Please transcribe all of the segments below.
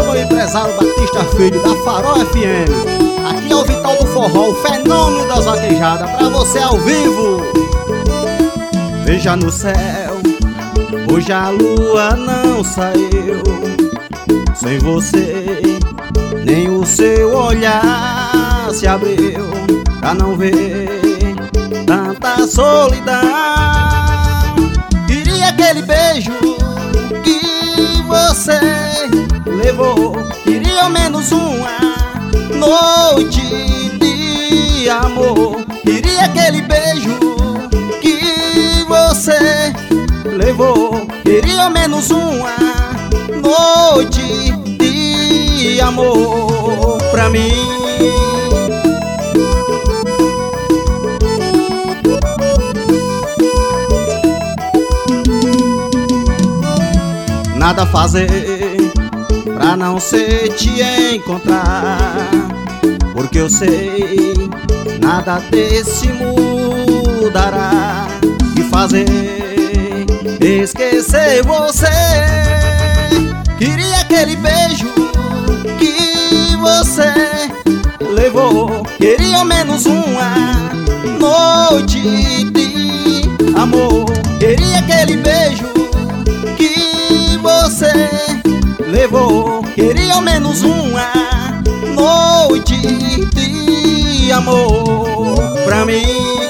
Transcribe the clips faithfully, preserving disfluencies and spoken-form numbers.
meu empresário Batista Filho, da Farol F M. Aqui é o Vital do Forró, o fenômeno das vaquejadas, pra você ao vivo. Veja no céu, hoje a lua não saiu. Sem você, nem o seu olhar se abriu pra não ver tanta solidão. Queria aquele beijo que você levou, queria ao menos uma noite de amor. Queria aquele beijo que você levou, queria ao menos uma noite de amor pra mim. Nada fazer pra não ser te encontrar, porque eu sei nada desse mudará. E fazer esquecer você, queria aquele beijo que você levou, queria ao menos uma noite de amor. Queria aquele beijo que você levou, queria ao menos uma noite de amor pra mim.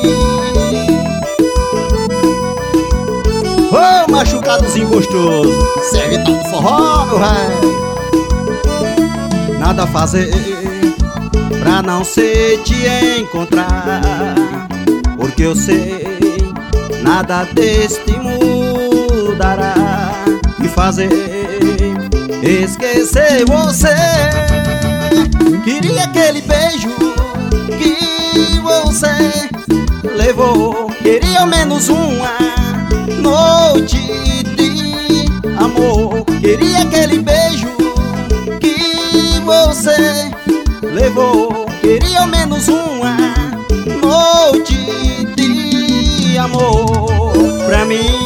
Ô, oh, machucadozinho gostoso, serve tal do forró, meu velho. Nada fazer pra não ser te encontrar, porque eu sei nada deste mudará. E fazer esquecer você, queria aquele beijo que você levou, queria ao menos uma noite de amor. Queria aquele beijo que você levou, queria ao menos uma noite de amor pra mim.